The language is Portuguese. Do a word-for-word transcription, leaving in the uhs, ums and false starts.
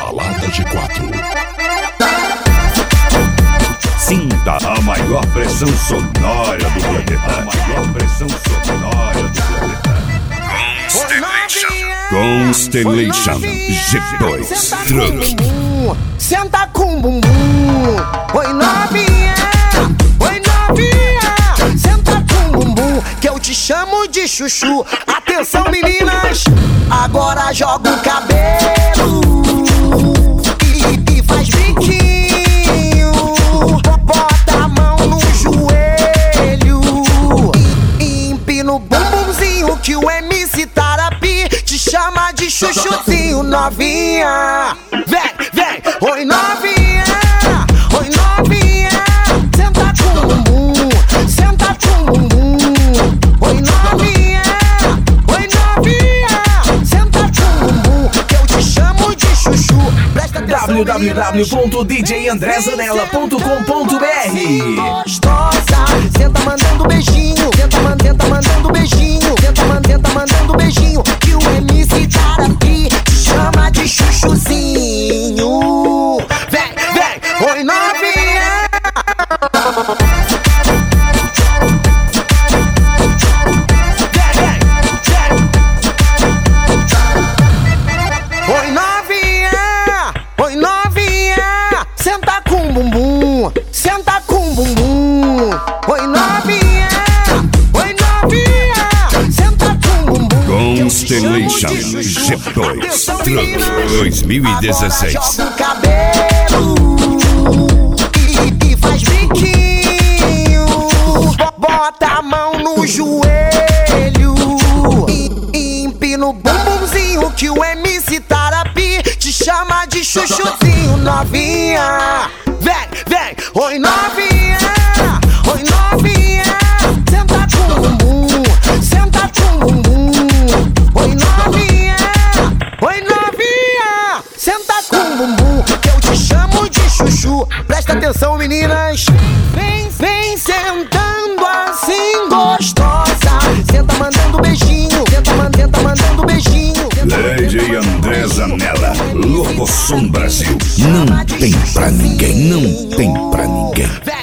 Balada G quatro. Sinta a maior pressão sonora do planeta. A maior pressão sonora do planeta. Constellation. Constellation G dois Truck. Senta com bumbum. Oi novinha, oi novinha. Senta com bumbum, que eu te chamo de chuchu. Atenção meninas, agora joga o cabelo e, e faz biquinho. Bota a mão no joelho e, e empina o bumbumzinho, que o M C Tarapi te chama de chuchuzinho. Novinha, vem, vem, oi novinha, oi novinha. Senta com bumbum, senta com bumbum. Oi novinha, oi novinha. Senta com bumbum, que eu te chamo de chuchu. Presta atenção, w w w ponto d j andré zanella ponto com ponto b r. Gostosa, senta mandando beijinho, senta, man, senta mandando beijinho, senta, man, senta mandando beijinho, que o M C Tarapi te chama de chuchuzinho. Vem, vem, oi novinha. Vem, vem, vem. Oi novinha, oi novinha. Senta com bumbum, senta com bumbum. Oi novinha, oi novinha. Senta com bumbum. Constellation G dois Truck dois mil e dezesseis. Agora joga o cabelo e, e faz biquinho. Bota a mão no joelho e, e empina o bumbumzinho, que o M C Tarapi te chama de chuchuzinho. Novinha, vem, vem, oi novinha, oi novinha. Senta com bumbum, senta com bumbum. Oi novinha, oi novinha. Senta com bumbum, que eu te chamo de chuchu. Presta atenção meninas, vem, vem sentando assim gostosa. Senta mandando beijinho, senta, man, senta mandando beijinho. D J André Zanella, Locoção Brasil. Não tem pra ninguém, não tem pra ninguém.